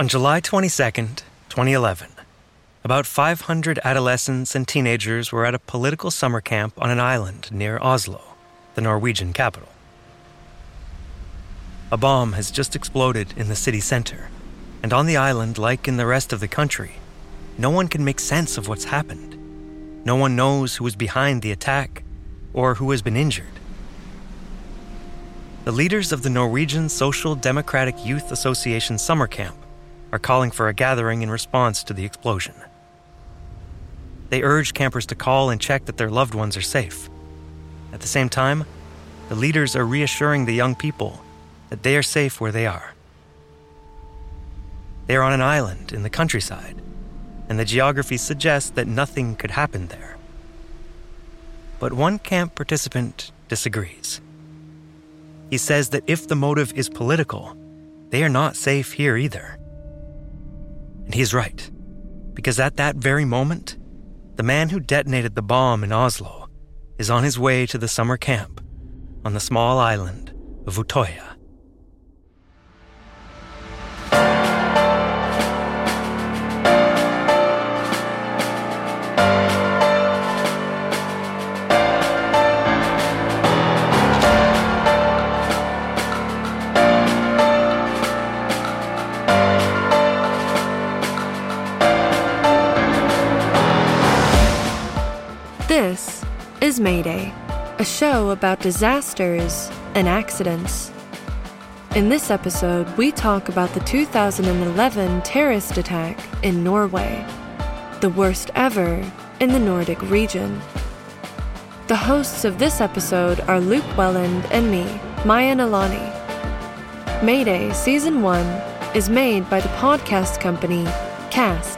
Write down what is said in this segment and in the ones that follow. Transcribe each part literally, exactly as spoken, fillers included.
On July twenty-second, twenty eleven, about five hundred adolescents and teenagers were at a political summer camp on an island near Oslo, the Norwegian capital. A bomb has just exploded in the city center, and on the island, like in the rest of the country, no one can make sense of what's happened. No one knows who is behind the attack or who has been injured. The leaders of the Norwegian Social Democratic Youth Association summer camp are calling for a gathering in response to the explosion. They urge campers to call and check that their loved ones are safe. At the same time, the leaders are reassuring the young people that they are safe where they are. They are on an island in the countryside, and the geography suggests that nothing could happen there. But one camp participant disagrees. He says that if the motive is political, they are not safe here either. And he is right, because at that very moment, the man who detonated the bomb in Oslo is on his way to the summer camp on the small island of Utøya. This is Mayday, a show about disasters and accidents. In this episode, we talk about the two thousand eleven terrorist attack in Norway, the worst ever in the Nordic region. The hosts of this episode are Luke Welland and me, Maya Nalani. Mayday Season one is made by the podcast company Cast.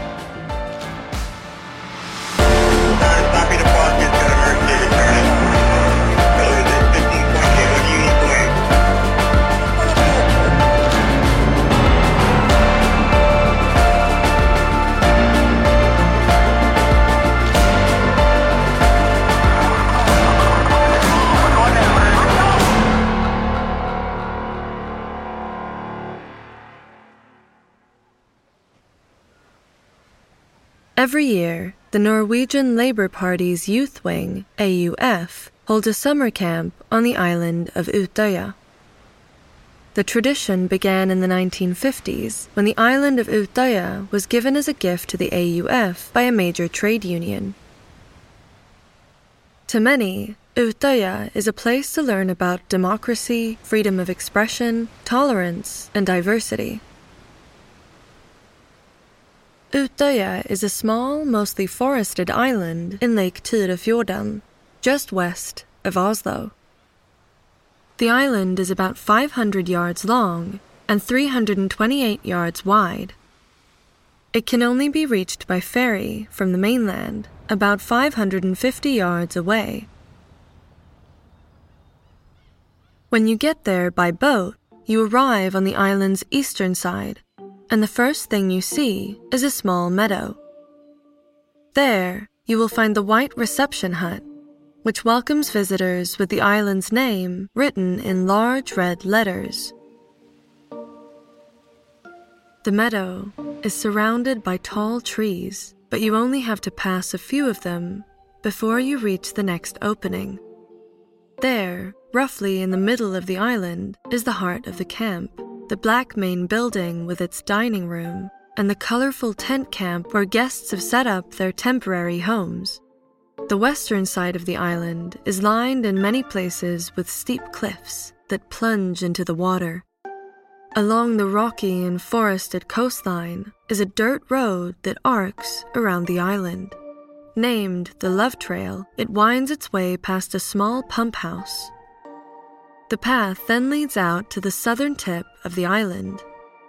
Every year, the Norwegian Labour Party's youth wing, A U F, holds a summer camp on the island of Utøya. The tradition began in the nineteen fifties when the island of Utøya was given as a gift to the A U F by a major trade union. To many, Utøya is a place to learn about democracy, freedom of expression, tolerance, and diversity. Utøya is a small, mostly forested island in Lake Tyrifjorden, just west of Oslo. The island is about five hundred yards long and three hundred twenty-eight yards wide. It can only be reached by ferry from the mainland, about five hundred fifty yards away. When you get there by boat, you arrive on the island's eastern side, and the first thing you see is a small meadow. There, you will find the white reception hut, which welcomes visitors with the island's name written in large red letters. The meadow is surrounded by tall trees, but you only have to pass a few of them before you reach the next opening. There, roughly in the middle of the island, is the heart of the camp. The black main building with its dining room, and the colorful tent camp where guests have set up their temporary homes. The western side of the island is lined in many places with steep cliffs that plunge into the water. Along the rocky and forested coastline is a dirt road that arcs around the island. Named the Love Trail, it winds its way past a small pump house. The path then leads out to the southern tip of the island.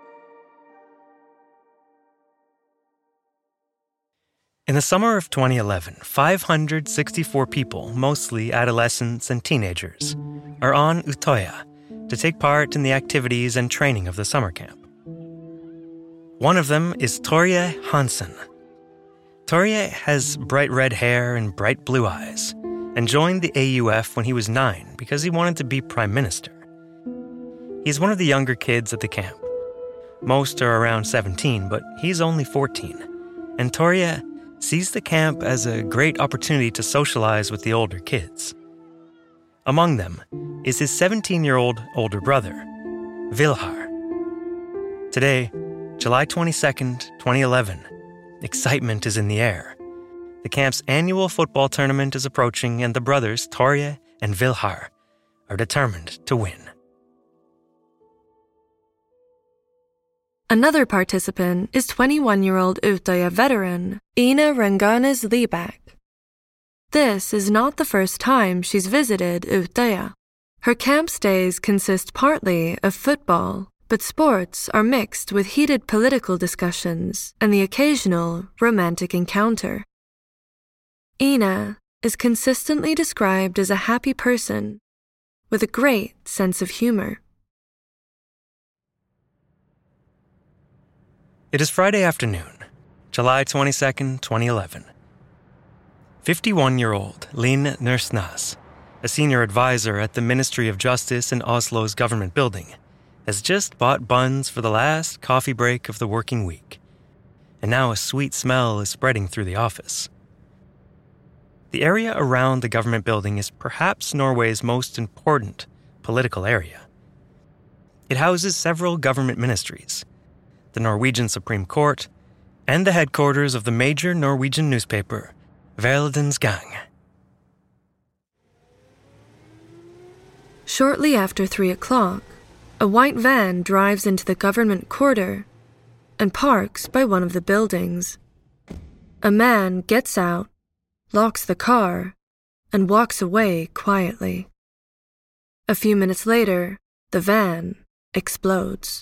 In the summer of twenty eleven, five hundred sixty-four people, mostly adolescents and teenagers, are on Utøya to take part in the activities and training of the summer camp. One of them is Torje Hansen. Torje has bright red hair and bright blue eyes, and joined the A U F when he was nine because he wanted to be prime minister. He's one of the younger kids at the camp. Most are around seventeen, but he's only fourteen. And Torje sees the camp as a great opportunity to socialize with the older kids. Among them is his seventeen-year-old older brother, Vilhar. Today, July twenty-second, twenty eleven, excitement is in the air. The camp's annual football tournament is approaching, and the brothers, Torje and Vilhar, are determined to win. Another participant is twenty-one-year-old Utøya veteran Ina Ranganes Libak. This is not the first time she's visited Utøya. Her camp stays consist partly of football, but sports are mixed with heated political discussions and the occasional romantic encounter. Ina is consistently described as a happy person with a great sense of humor. It is Friday afternoon, July twenty-second, twenty eleven. fifty-one-year-old Linn Nørsnes, a senior advisor at the Ministry of Justice in Oslo's government building, has just bought buns for the last coffee break of the working week. And now a sweet smell is spreading through the office. The area around the government building is perhaps Norway's most important political area. It houses several government ministries, the Norwegian Supreme Court, and the headquarters of the major Norwegian newspaper, Verdens Gang. Shortly after three o'clock, a white van drives into the government quarter and parks by one of the buildings. A man gets out, locks the car, and walks away quietly. A few minutes later, the van explodes.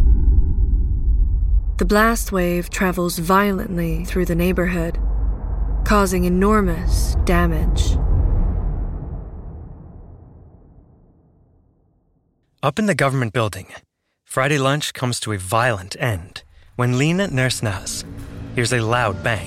The blast wave travels violently through the neighborhood, causing enormous damage. Up in the government building, Friday lunch comes to a violent end when Linn Nørsnes hears a loud bang.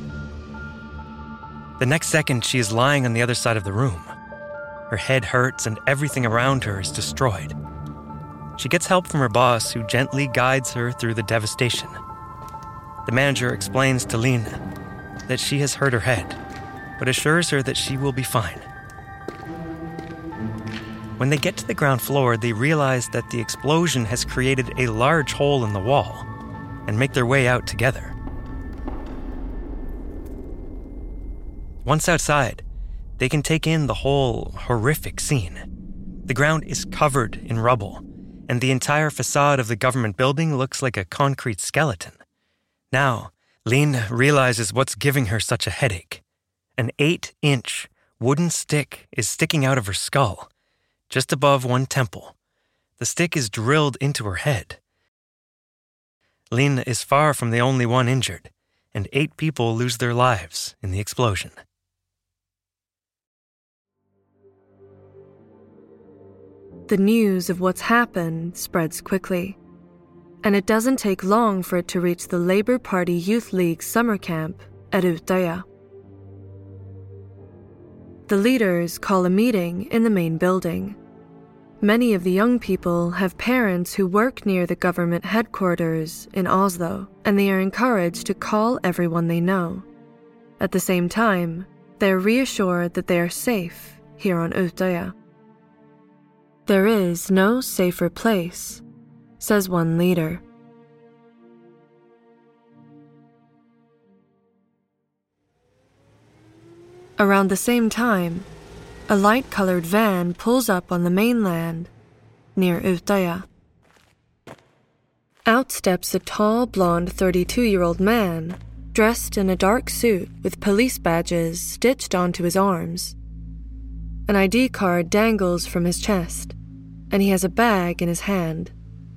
The next second, she is lying on the other side of the room. Her head hurts and everything around her is destroyed. She gets help from her boss, who gently guides her through the devastation. The manager explains to Linn that she has hurt her head, but assures her that she will be fine. When they get to the ground floor, they realize that the explosion has created a large hole in the wall and make their way out together. Once outside, they can take in the whole horrific scene. The ground is covered in rubble, and the entire facade of the government building looks like a concrete skeleton. Now, Linn realizes what's giving her such a headache. An eight-inch wooden stick is sticking out of her skull, just above one temple. The stick is drilled into her head. Linn is far from the only one injured, and eight people lose their lives in the explosion. The news of what's happened spreads quickly, and it doesn't take long for it to reach the Labour Party Youth League summer camp at Utøya. The leaders call a meeting in the main building. Many of the young people have parents who work near the government headquarters in Oslo, and they are encouraged to call everyone they know. At the same time, they are reassured that they are safe here on Utøya. There is no safer place, says one leader. Around the same time, a light-colored van pulls up on the mainland near Utøya. Out steps a tall, blonde thirty-two-year-old man dressed in a dark suit with police badges stitched onto his arms. An I D card dangles from his chest, and he has a bag in his hand.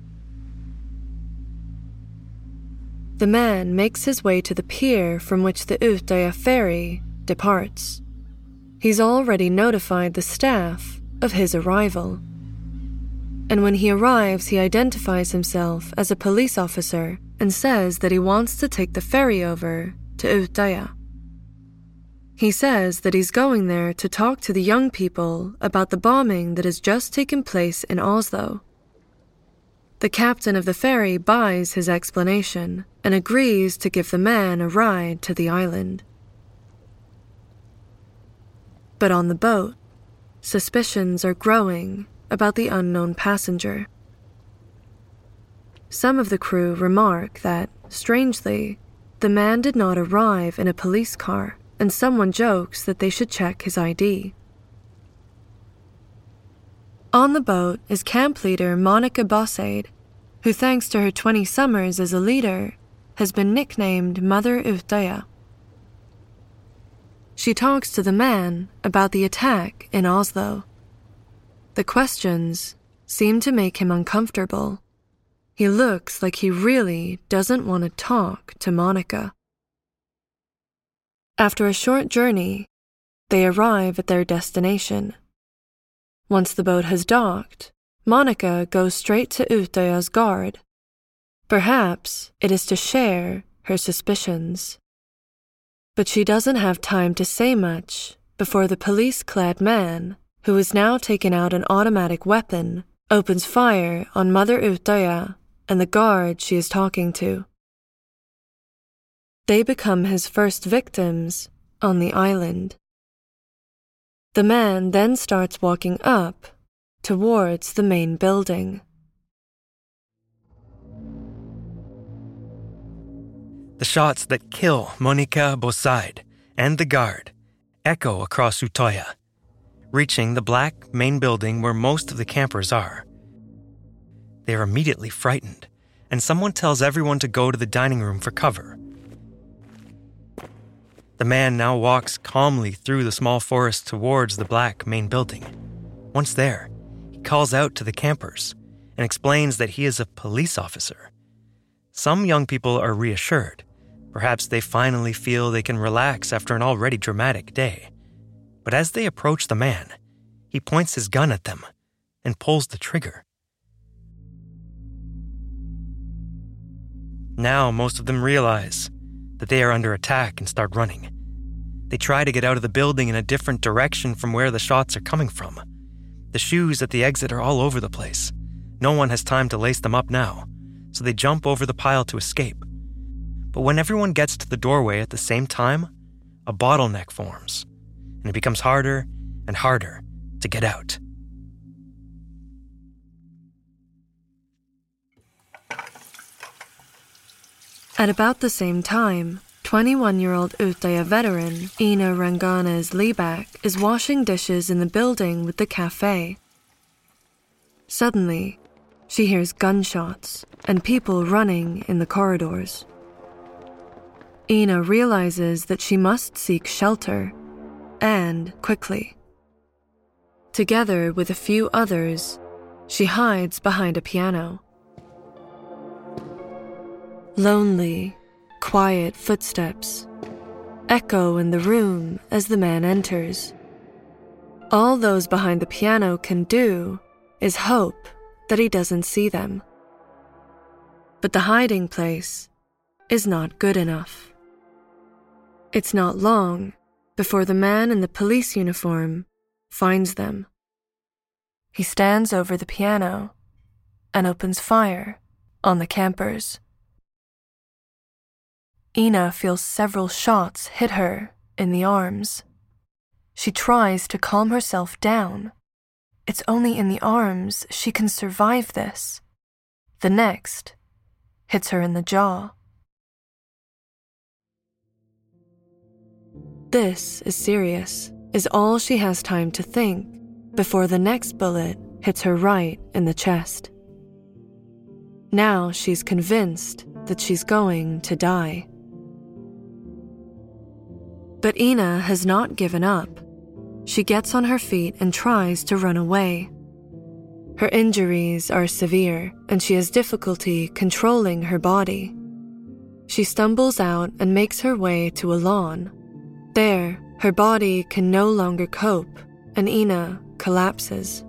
The man makes his way to the pier from which the Utøya ferry departs. He's already notified the staff of his arrival. And when he arrives, he identifies himself as a police officer and says that he wants to take the ferry over to Utøya. He says that he's going there to talk to the young people about the bombing that has just taken place in Oslo. The captain of the ferry buys his explanation and agrees to give the man a ride to the island. But on the boat, suspicions are growing about the unknown passenger. Some of the crew remark that, strangely, the man did not arrive in a police car, and someone jokes that they should check his I D. On the boat is camp leader Monica Bossade, who thanks to her twenty summers as a leader, has been nicknamed Mother Utøya. She talks to the man about the attack in Oslo. The questions seem to make him uncomfortable. He looks like he really doesn't want to talk to Monica. After a short journey, they arrive at their destination. Once the boat has docked, Monica goes straight to Utøya's guard. Perhaps it is to share her suspicions. But she doesn't have time to say much before the police-clad man, who has now taken out an automatic weapon, opens fire on Mother Utøya and the guard she is talking to. They become his first victims on the island. The man then starts walking up towards the main building. The shots that kill Monica Bossade and the guard echo across Utøya, reaching the black main building where most of the campers are. They are immediately frightened, and someone tells everyone to go to the dining room for cover. The man now walks calmly through the small forest towards the black main building. Once there, he calls out to the campers and explains that he is a police officer. Some young people are reassured. Perhaps they finally feel they can relax after an already dramatic day. But as they approach the man, he points his gun at them and pulls the trigger. Now most of them realize that they are under attack and start running. They try to get out of the building in a different direction from where the shots are coming from. The shoes at the exit are all over the place. No one has time to lace them up now, so they jump over the pile to escape. But when everyone gets to the doorway at the same time, a bottleneck forms, and it becomes harder and harder to get out. At about the same time, twenty-one-year-old Utøya veteran Ina Ranganes Libak is washing dishes in the building with the cafe. Suddenly, she hears gunshots and people running in the corridors. Ina realizes that she must seek shelter, and quickly. Together with a few others, she hides behind a piano. Lonely, quiet footsteps echo in the room as the man enters. All those behind the piano can do is hope that he doesn't see them. But the hiding place is not good enough. It's not long before the man in the police uniform finds them. He stands over the piano and opens fire on the campers. Ina feels several shots hit her in the arms. She tries to calm herself down. It's only in the arms she can survive this. The next hits her in the jaw. This is serious, is all she has time to think before the next bullet hits her right in the chest. Now she's convinced that she's going to die. But Ina has not given up. She gets on her feet and tries to run away. Her injuries are severe, and she has difficulty controlling her body. She stumbles out and makes her way to a lawn. There, her body can no longer cope, and Ina collapses.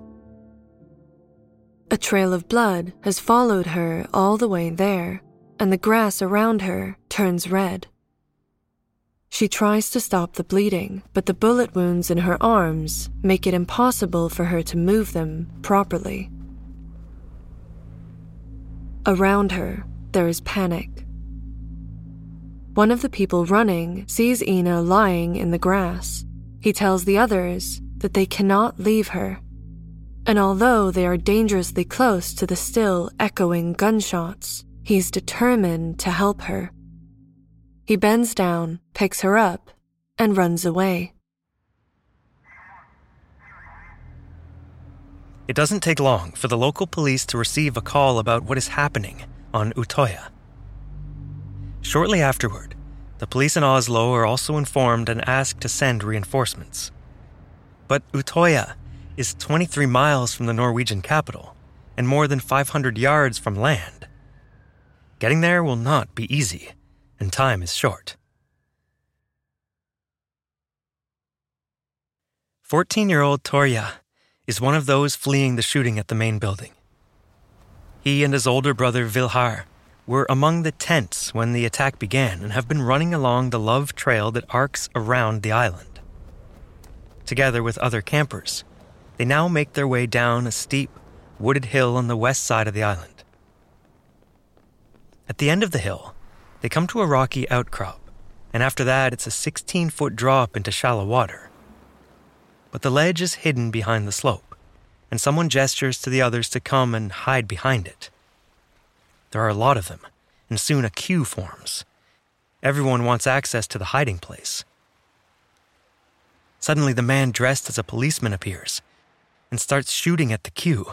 A trail of blood has followed her all the way there, and the grass around her turns red. She tries to stop the bleeding, but the bullet wounds in her arms make it impossible for her to move them properly. Around her, there is panic. One of the people running sees Ina lying in the grass. He tells the others that they cannot leave her. And although they are dangerously close to the still echoing gunshots, he's determined to help her. He bends down, picks her up, and runs away. It doesn't take long for the local police to receive a call about what is happening on Utoya. Shortly afterward, the police in Oslo are also informed and asked to send reinforcements. But Utoya is twenty-three miles from the Norwegian capital and more than five hundred yards from land. Getting there will not be easy, and time is short. fourteen-year-old Torja is one of those fleeing the shooting at the main building. He and his older brother Vilhar were among the tents when the attack began and have been running along the love trail that arcs around the island. Together with other campers, they now make their way down a steep, wooded hill on the west side of the island. At the end of the hill, they come to a rocky outcrop, and after that it's a sixteen-foot drop into shallow water. But the ledge is hidden behind the slope, and someone gestures to the others to come and hide behind it. There are a lot of them, and soon a queue forms. Everyone wants access to the hiding place. Suddenly, the man dressed as a policeman appears and starts shooting at the queue.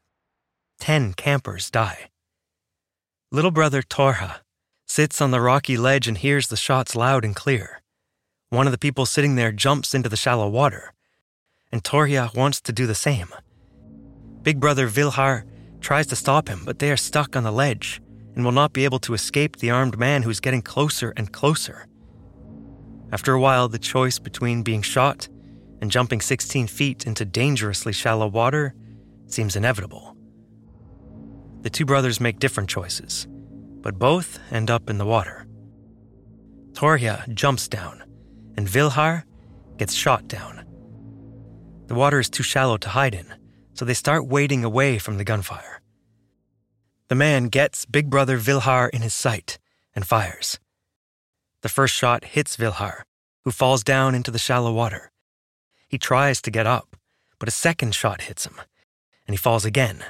Ten campers die. Little brother Torja sits on the rocky ledge and hears the shots loud and clear. One of the people sitting there jumps into the shallow water, and Torja wants to do the same. Big brother Vilhar tries to stop him, but they are stuck on the ledge and will not be able to escape the armed man who's getting closer and closer. After a while, the choice between being shot and jumping sixteen feet into dangerously shallow water seems inevitable. The two brothers make different choices, but both end up in the water. Torja jumps down, and Vilhar gets shot down. The water is too shallow to hide in, so they start wading away from the gunfire. The man gets big brother Vilhar in his sight and fires. The first shot hits Vilhar, who falls down into the shallow water. He tries to get up, but a second shot hits him, and he falls again.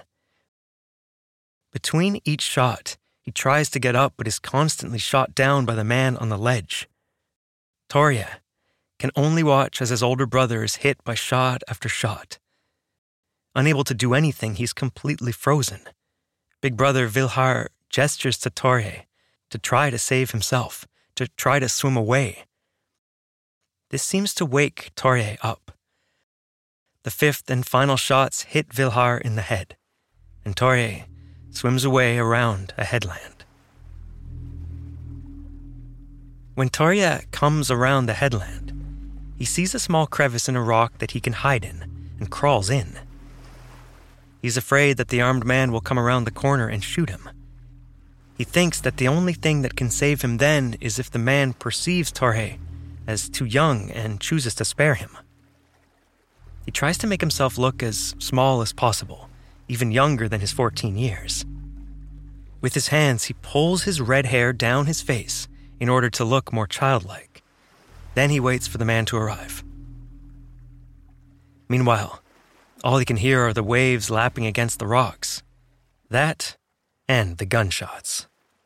Between each shot, he tries to get up but is constantly shot down by the man on the ledge. Torja can only watch as his older brother is hit by shot after shot. Unable to do anything, he's completely frozen. Big brother Vilhar gestures to Torja to try to save himself, to try to swim away. This seems to wake Torja up. The fifth and final shots hit Vilhar in the head, and Torja swims away around a headland. When Torja comes around the headland, he sees a small crevice in a rock that he can hide in and crawls in. He's afraid that the armed man will come around the corner and shoot him. He thinks that the only thing that can save him then is if the man perceives Torja as too young and chooses to spare him. He tries to make himself look as small as possible, even younger than his fourteen years. With his hands, he pulls his red hair down his face in order to look more childlike. Then he waits for the man to arrive. Meanwhile, all he can hear are the waves lapping against the rocks. That and the gunshots.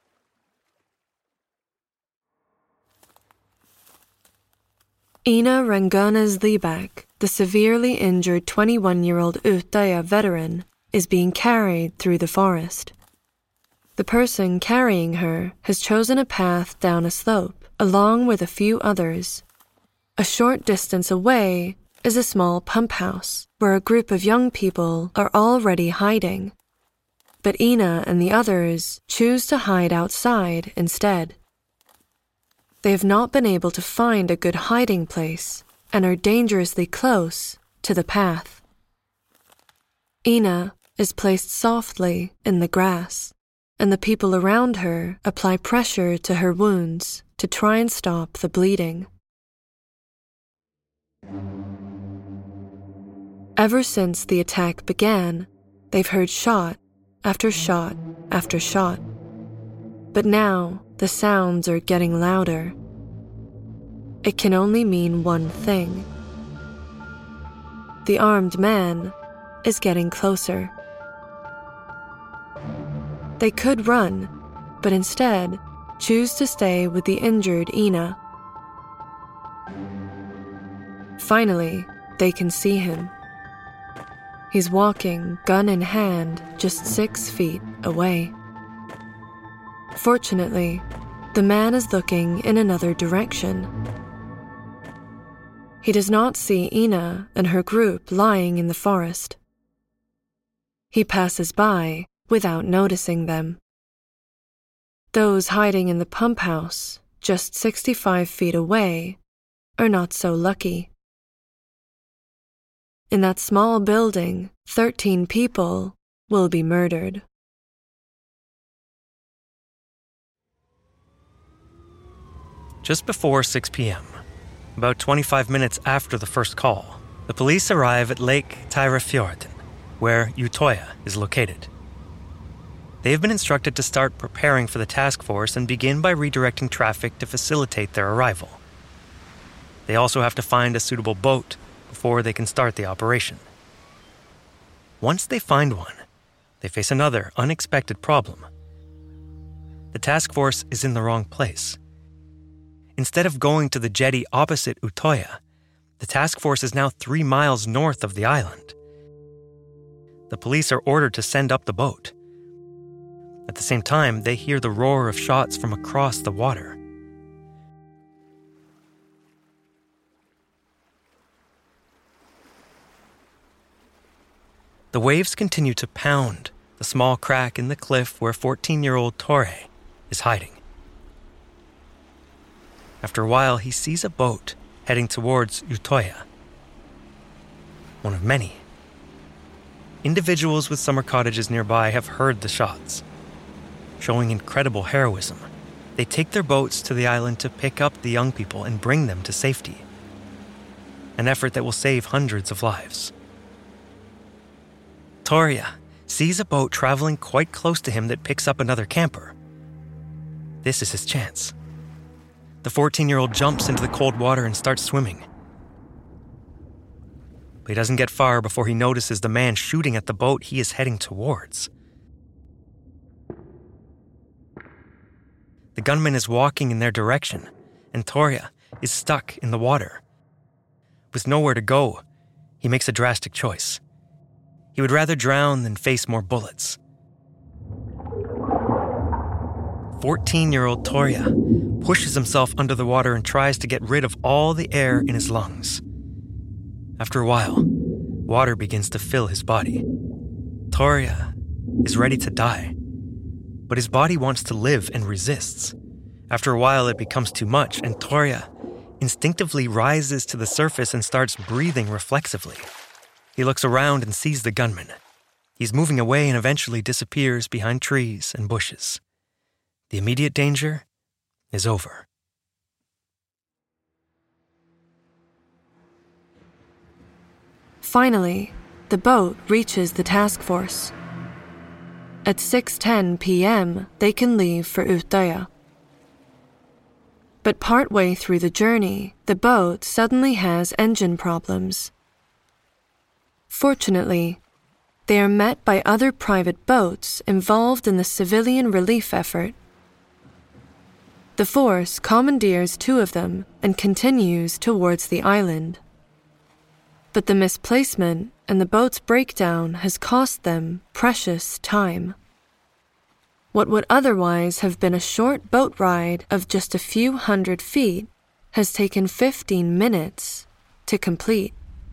Ina Ranganes Libak, the severely injured twenty-one-year-old Utøya veteran, is being carried through the forest. The person carrying her has chosen a path down a slope, along with a few others. A short distance away is a small pump house where a group of young people are already hiding. But Ina and the others choose to hide outside instead. They have not been able to find a good hiding place and are dangerously close to the path. Ina is placed softly in the grass, and the people around her apply pressure to her wounds to try and stop the bleeding. Ever since the attack began, they've heard shot after shot after shot. But now the sounds are getting louder. It can only mean one thing. The armed man is getting closer. They could run, but instead choose to stay with the injured Ina. Finally, they can see him. He's walking, gun in hand, just six feet away. Fortunately, the man is looking in another direction. He does not see Ina and her group lying in the forest. He passes by without noticing them. Those hiding in the pump house, just sixty-five feet away, are not so lucky. In that small building, thirteen people will be murdered. Just before six p.m., about twenty-five minutes after the first call, the police arrive at Lake Tyrifjorden, where Utoya is located. They have been instructed to start preparing for the task force and begin by redirecting traffic to facilitate their arrival. They also have to find a suitable boat before they can start the operation. Once they find one, they face another unexpected problem. The task force is in the wrong place. Instead of going to the jetty opposite Utoya, the task force is now three miles north of the island. The police are ordered to send up the boat. At the same time, they hear the roar of shots from across the water. The waves continue to pound the small crack in the cliff where fourteen-year-old Tore is hiding. After a while, he sees a boat heading towards Utoya. One of many. Individuals with summer cottages nearby have heard the shots. Showing incredible heroism, they take their boats to the island to pick up the young people and bring them to safety. An effort that will save hundreds of lives. Toria sees a boat traveling quite close to him that picks up another camper. This is his chance. The fourteen-year-old jumps into the cold water and starts swimming. But he doesn't get far before he notices the man shooting at the boat he is heading towards. The gunman is walking in their direction, and Toria is stuck in the water. With nowhere to go, he makes a drastic choice. He would rather drown than face more bullets. fourteen-year-old Toria pushes himself under the water and tries to get rid of all the air in his lungs. After a while, water begins to fill his body. Toria is ready to die, but his body wants to live and resists. After a while, it becomes too much, and Toria instinctively rises to the surface and starts breathing reflexively. He looks around and sees the gunman. He's moving away and eventually disappears behind trees and bushes. The immediate danger is over. Finally, the boat reaches the task force. At six ten p.m., they can leave for Utoya. But partway through the journey, the boat suddenly has engine problems. Fortunately, they are met by other private boats involved in the civilian relief effort. The force commandeers two of them and continues towards the island. But the misplacement and the boat's breakdown has cost them precious time. What would otherwise have been a short boat ride of just a few hundred feet has taken fifteen minutes to complete.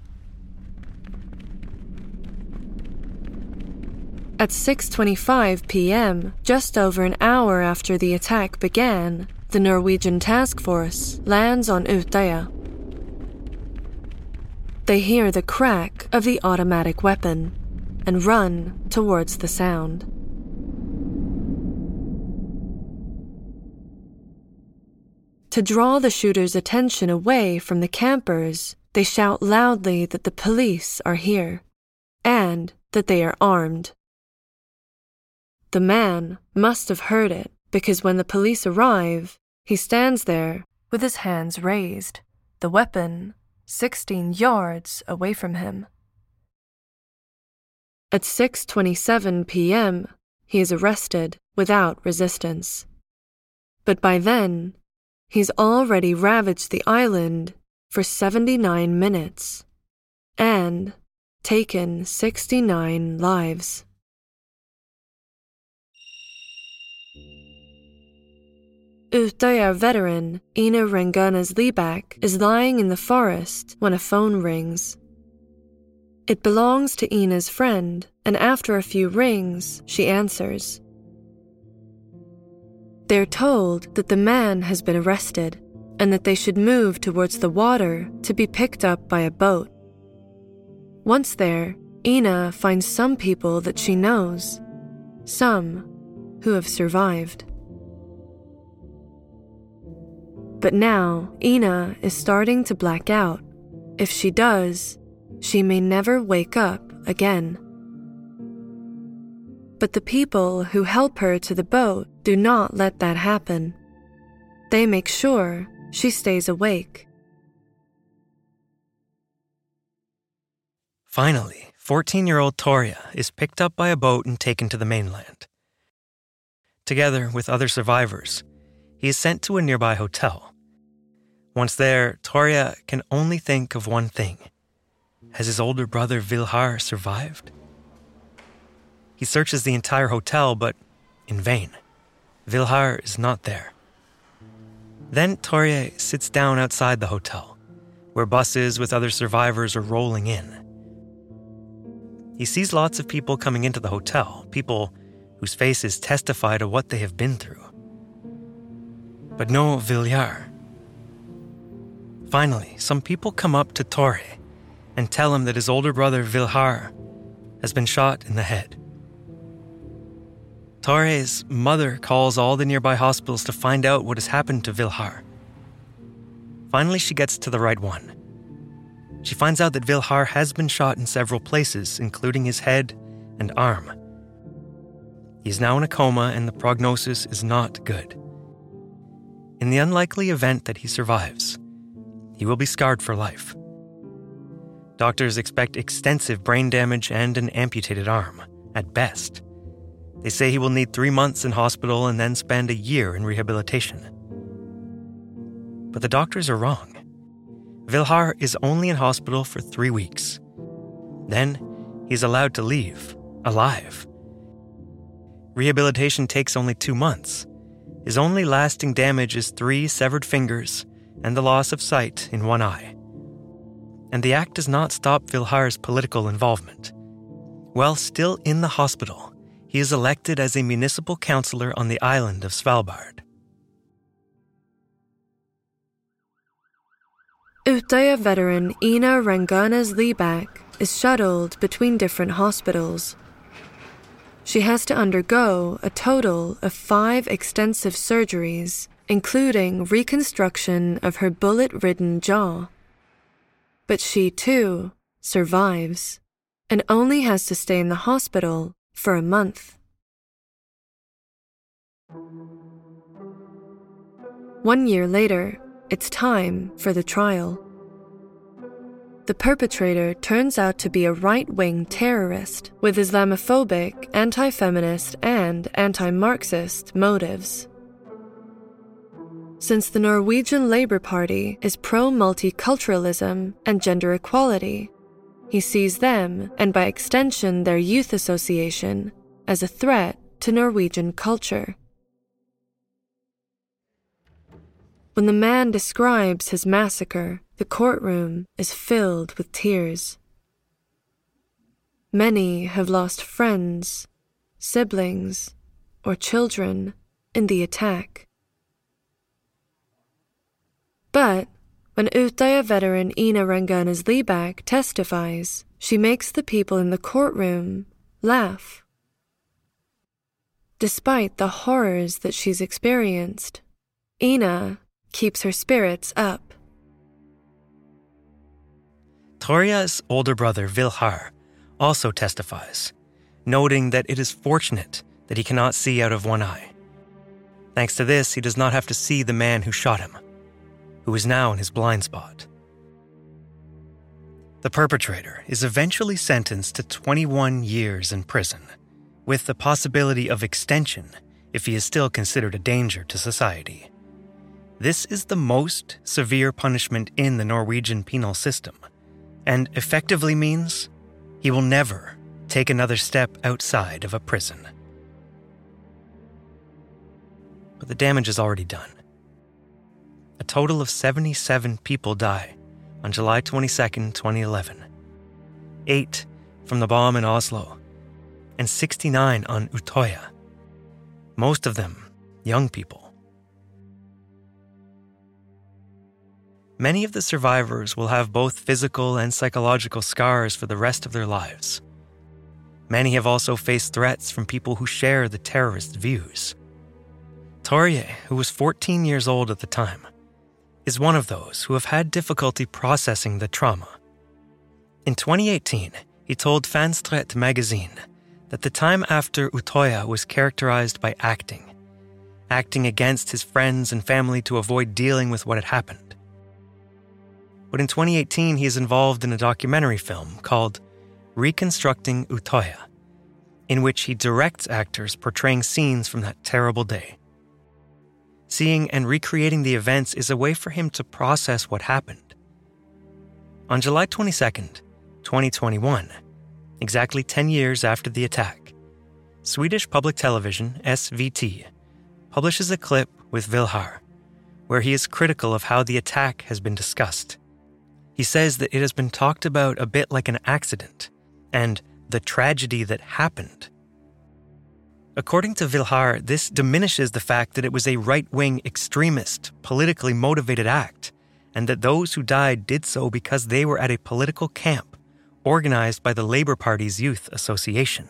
At six twenty-five p.m., just over an hour after the attack began, the Norwegian task force lands on Utoya. They hear the crack of the automatic weapon and run towards the sound. To draw the shooters' attention away from the campers, they shout loudly that the police are here and that they are armed. The man must have heard it because when the police arrive, he stands there with his hands raised, the weapon sixteen yards away from him. At six twenty-seven p.m., he is arrested without resistance. But by then, he's already ravaged the island for seventy-nine minutes and taken sixty-nine lives. Utöya veteran Ina Ranganas Libak is lying in the forest when a phone rings. It belongs to Ina's friend, and after a few rings, she answers. They're told that the man has been arrested and that they should move towards the water to be picked up by a boat. Once there, Ina finds some people that she knows, some who have survived. But now, Ina is starting to black out. If she does, she may never wake up again. But the people who help her to the boat do not let that happen. They make sure she stays awake. Finally, fourteen-year-old Toria is picked up by a boat and taken to the mainland. Together with other survivors, he is sent to a nearby hotel. Once there, Toria can only think of one thing. Has his older brother Vilhar survived? He searches the entire hotel, but in vain. Vilhar is not there. Then Toria sits down outside the hotel, where buses with other survivors are rolling in. He sees lots of people coming into the hotel, people whose faces testify to what they have been through. But no Vilhar. Finally, some people come up to Toria and tell him that his older brother Vilhar has been shot in the head. Toria's mother calls all the nearby hospitals to find out what has happened to Vilhar. Finally, she gets to the right one. She finds out that Vilhar has been shot in several places, including his head and arm. He is now in a coma and the prognosis is not good. In the unlikely event that he survives, he will be scarred for life. Doctors expect extensive brain damage and an amputated arm, at best. They say he will need three months in hospital and then spend a year in rehabilitation. But the doctors are wrong. Vilhar is only in hospital for three weeks. Then he's allowed to leave, alive. Rehabilitation takes only two months. His only lasting damage is three severed fingers and the loss of sight in one eye. And the act does not stop Vilhar's political involvement. While still in the hospital, he is elected as a municipal councillor on the island of Svalbard. Utöya veteran Ina Ranganas Libak is shuttled between different hospitals. She has to undergo a total of five extensive surgeries, including reconstruction of her bullet-ridden jaw. But she, too, survives, and only has to stay in the hospital for a month. One year later, it's time for the trial. The perpetrator turns out to be a right-wing terrorist with Islamophobic, anti-feminist, and anti-Marxist motives. Since the Norwegian Labour Party is pro-multiculturalism and gender equality, he sees them, and by extension their youth association, as a threat to Norwegian culture. When the man describes his massacre, the courtroom is filled with tears. Many have lost friends, siblings, or children in the attack. But when Utöya veteran Ina Ranganas Libak testifies, she makes the people in the courtroom laugh. Despite the horrors that she's experienced, Ina keeps her spirits up. Toria's older brother Vilhar also testifies, noting that it is fortunate that he cannot see out of one eye. Thanks to this, he does not have to see the man who shot him, who is now in his blind spot. The perpetrator is eventually sentenced to twenty-one years in prison, with the possibility of extension if he is still considered a danger to society. This is the most severe punishment in the Norwegian penal system, and effectively means he will never take another step outside of a prison. But the damage is already done. A total of seventy-seven people die on July twenty-second, twenty eleven. Eight from the bomb in Oslo, and sixty-nine on Utøya. Most of them young people. Many of the survivors will have both physical and psychological scars for the rest of their lives. Many have also faced threats from people who share the terrorist views. Torje, who was fourteen years old at the time, is one of those who have had difficulty processing the trauma. In twenty eighteen, he told Fanstret magazine that the time after Utøya was characterized by acting, acting against his friends and family to avoid dealing with what had happened. But in twenty eighteen, he is involved in a documentary film called Reconstructing Utøya, in which he directs actors portraying scenes from that terrible day. Seeing and recreating the events is a way for him to process what happened. On July twenty-second, twenty twenty-one, exactly ten years after the attack, Swedish public television, S V T, publishes a clip with Vilhar, where he is critical of how the attack has been discussed. He says that it has been talked about a bit like an accident, and the tragedy that happened. According to Vilhar, this diminishes the fact that it was a right-wing extremist, politically motivated act, and that those who died did so because they were at a political camp organized by the Labour Party's Youth Association.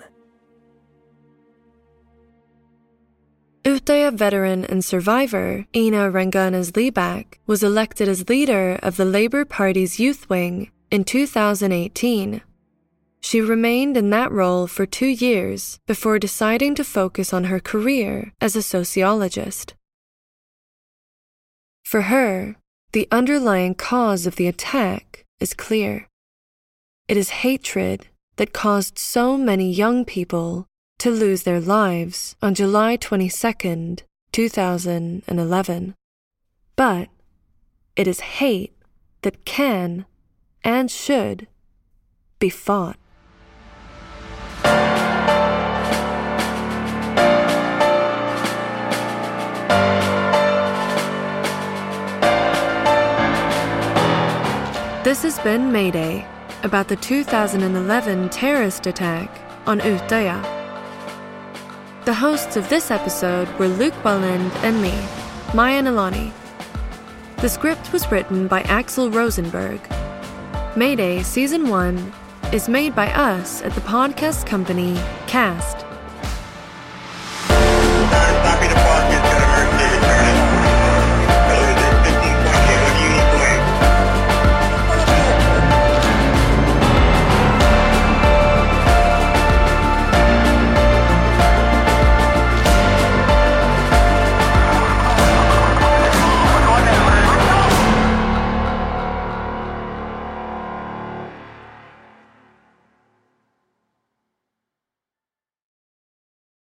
Utøya veteran and survivor Ina Ranganes Libak was elected as leader of the Labour Party's youth wing in two thousand eighteen. She remained in that role for two years before deciding to focus on her career as a sociologist. For her, the underlying cause of the attack is clear. It is hatred that caused so many young people to lose their lives on July twenty-second, two thousand eleven. But it is hate that can and should be fought. This has been Mayday, about the two thousand eleven terrorist attack on Utøya. The hosts of this episode were Luke Welland and me, Maya Nalani. The script was written by Axel Rosenberg. Mayday Season one is made by us at the podcast company Cast.